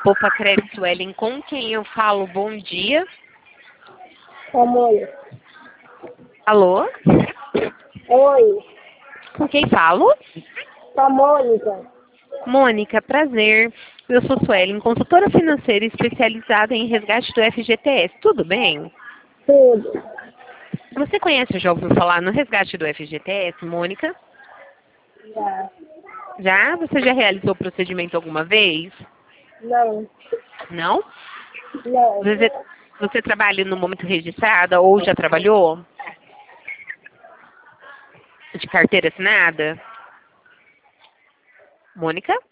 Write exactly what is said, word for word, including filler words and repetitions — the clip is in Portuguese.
Poupa Crédito Suelen, com quem eu falo? Bom dia. Amor. Alô? Oi, Com quem falo? com a Mônica. Mônica, prazer. Eu sou Suelen, consultora financeira especializada em resgate do F G T S. Tudo bem? Tudo. Você conhece ou já ouviu falar no resgate do F G T S, Mônica? Já. Já? Você já realizou o procedimento alguma vez? Não. Não? Não. Você, você trabalha no momento registrada ou já trabalhou? De carteira assinada? Mônica?